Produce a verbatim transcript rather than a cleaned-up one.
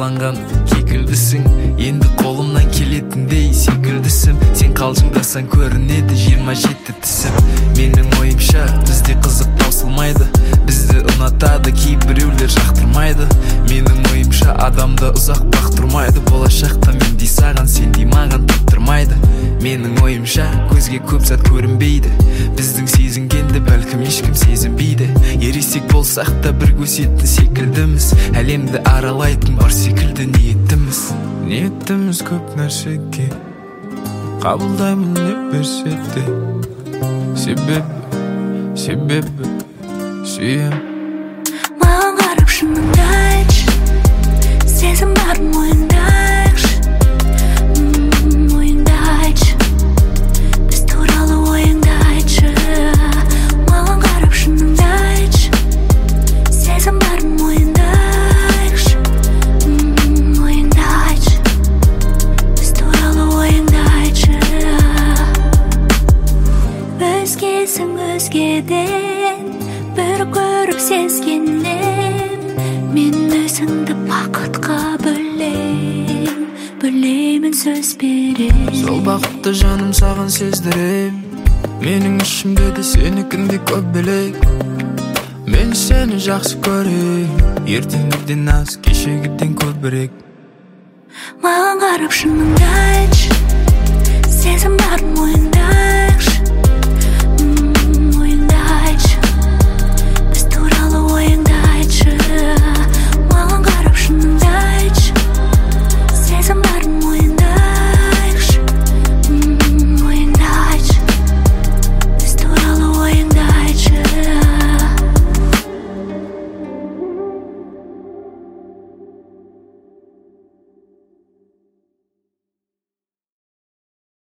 қаланған кекілдісің, енді қолымнан келетіндей секілдісің. Сен қалжыңдасаң көрінеді жиырма жеті тісім. Менің ойымша бізде қызық таусылмайды, бізді ұнатады кейбіреулер жақтырмайды. Менің ойымша адамды ұзақ бақтырмайды, болашақта мендей саған сендей маған таптырмайды. Менің ойымша көзге көп зат көрінбейді, біздің сезінгенді бәлкім ешкім сезінбейді. Ересек болсақ та бір көсетті секілдіміз, әлемді аралайтын бар секілді ниеттіміз. Ниеттіміз көп нәрсеге, қабылдаймын не берсе де. Себебі, себебі сүйем. Маған қарап шыныңды айтшы, сезім бар мойында айтшы, мойында айтшы, біз туралы ойыңды айтшы. Маған қарап шыныңды айтшы, сезім бар мойында айтшы, мойында айтшы, біз туралы ойыңды айтшы. Өзгесің өзгеден бір көріп сезгеннен, мен өзіңді бақытқа бөлем, бөлемін сөз берем. Сол бақытты жаным саған сездірем, менің ішімде де сенікіндей көп білек. Мен сені жақсы көрем, ертеңгіден аз кешегіден көбірек. Маған қарап шыныңды айтшы, сезім бар мойында